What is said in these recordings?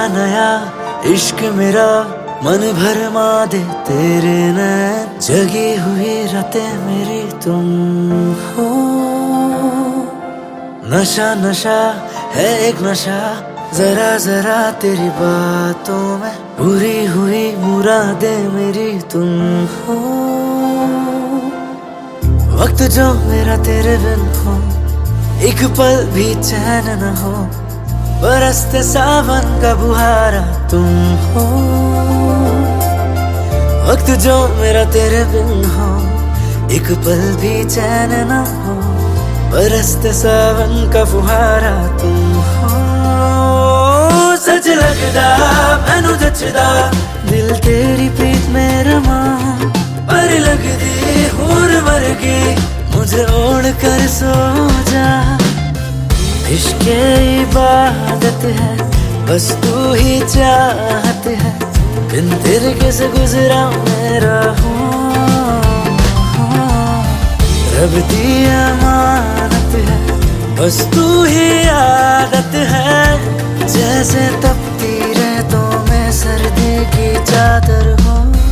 नया इश्क मेरा मन भरमा दे तेरे नैन, जगी हुई रातें मेरी तुम हो। नशा नशा है एक नशा, जरा जरा तेरी बातों में पूरी हुई मुरादें मेरी तुम हो। वक्त जो मेरा तेरे बिन हो, एक पल भी चैन न हो, बरसते सावन का बुहारा तुम हो। वक्त जो मेरा तेरे बिन हो, एक पल भी चैन न हो, बरसते सावन का फुहारा तुम हो। सच लगदा मैनू जचदा, दिल तेरी प्रीत में रमा, पर लगदी होर वर्गी मुझे ओढ़ कर सो जा। इश्क इबादत है बस तू ही चाहत है, बिन तेरे कैसे गुजरा मेरा हूँ। रब दी अमानत है बस तू ही आदत है, जैसे तपती रेतों में सर्दी की चादर हो।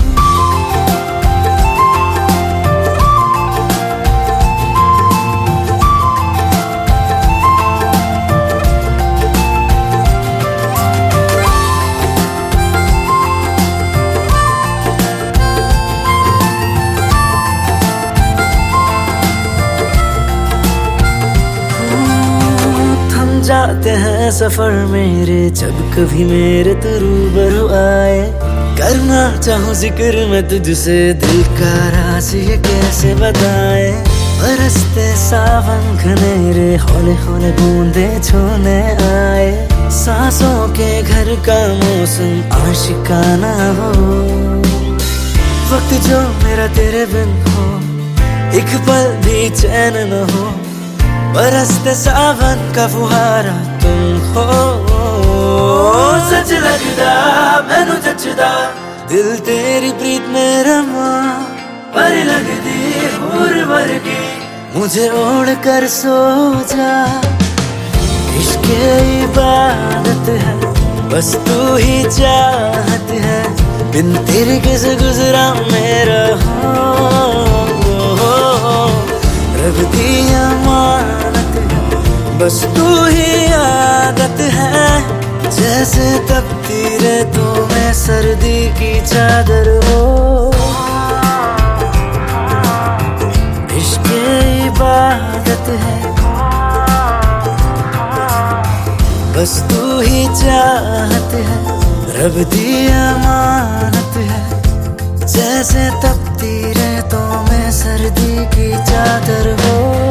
जाते हैं सफर मेरे जब कभी मेरे तू रूबरू आए, करना चाहूँ जिक्र मैं तुझसे दिल का राज ये कैसे बताए। बरसते सावन घनेरे हौले हौले बूंदे छूने आए, सांसों के घर का मौसम आशिकाना हो। वक्त जो मेरा तेरे बिन हो, एक पल भी चैन न हो, बरसते सावन का फुहारा तुम हो। सच लगदा मैनू जचदा, दिल तेरी प्रीत में रमा, पर लगदी होर वर्गी मुझे ओढ़ कर सो जा। इश्क इबादत है बस तू ही चाहत है, बिन तेरे कैसे गुजरा मेरा हो। रब दी अमानत है बस तू ही आदत है, जैसे तपती रेतों में सर्दी की चादर हो। इश्क इबादत है बस तू ही चाहत है, रब दी अमानत है, जैसे तपती रेतों में सर्दी की चादर हो।